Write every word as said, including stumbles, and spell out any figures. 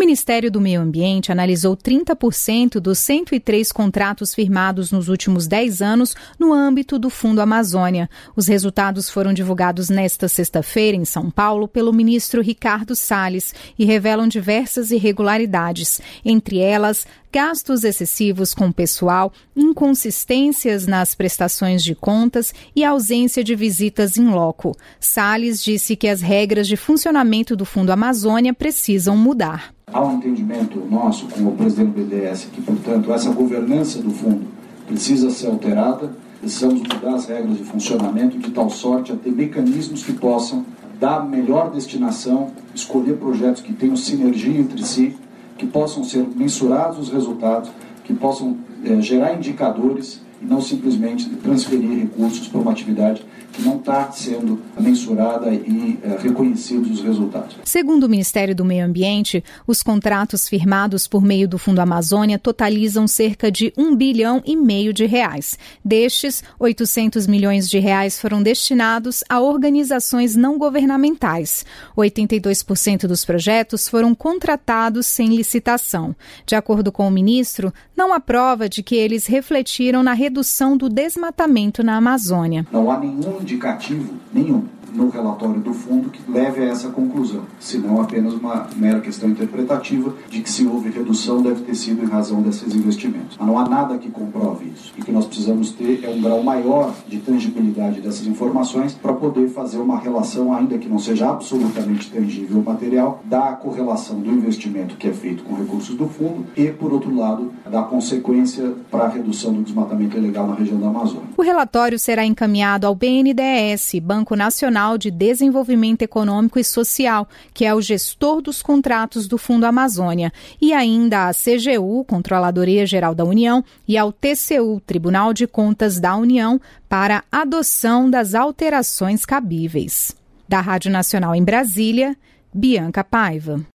Ministério do Meio Ambiente analisou trinta por cento dos cento e três contratos firmados nos últimos dez anos no âmbito do Fundo Amazônia. Os resultados foram divulgados nesta sexta-feira em São Paulo pelo ministro Ricardo Salles e revelam diversas irregularidades, entre elas gastos excessivos com pessoal, inconsistências nas prestações de contas e ausência de visitas in loco. Salles disse que as regras de funcionamento do Fundo Amazônia precisam mudar. Há um entendimento nosso com o presidente do B D S que, portanto, essa governança do fundo precisa ser alterada, precisamos mudar as regras de funcionamento de tal sorte a ter mecanismos que possam dar melhor destinação, escolher projetos que tenham sinergia entre si, que possam ser mensurados os resultados, que possam é, gerar indicadores e não simplesmente transferir recursos para uma atividade que não está sendo mensurada e é, reconhecidos os resultados. Segundo o Ministério do Meio Ambiente, os contratos firmados por meio do Fundo Amazônia totalizam cerca de um bilhão e meio de reais. Destes, oitocentos milhões de reais foram destinados a organizações não governamentais. oitenta e dois por cento dos projetos foram contratados sem licitação. De acordo com o ministro, não há prova de que eles refletiram na redução do desmatamento na Amazônia. Não há nenhum indicativo, nenhum, no relatório do fundo que leve a essa conclusão, senão apenas uma mera questão interpretativa de que se houve redução deve ter sido em razão desses investimentos. Mas não há nada que comprove isso. E o que nós precisamos ter é um grau maior de tangibilidade dessas informações para poder fazer uma relação, ainda que não seja absolutamente tangível o material, da correlação do investimento que é feito com recursos do fundo e, por outro lado, da consequência para a redução do desmatamento ilegal na região da Amazônia. O relatório será encaminhado ao B N D E S, Banco Nacional de Desenvolvimento Econômico e Social, que é o gestor dos contratos do Fundo Amazônia, e ainda à C G U, Controladoria Geral da União, e ao T C U, Tribunal de Contas da União, para adoção das alterações cabíveis. Da Rádio Nacional em Brasília, Bianca Paiva.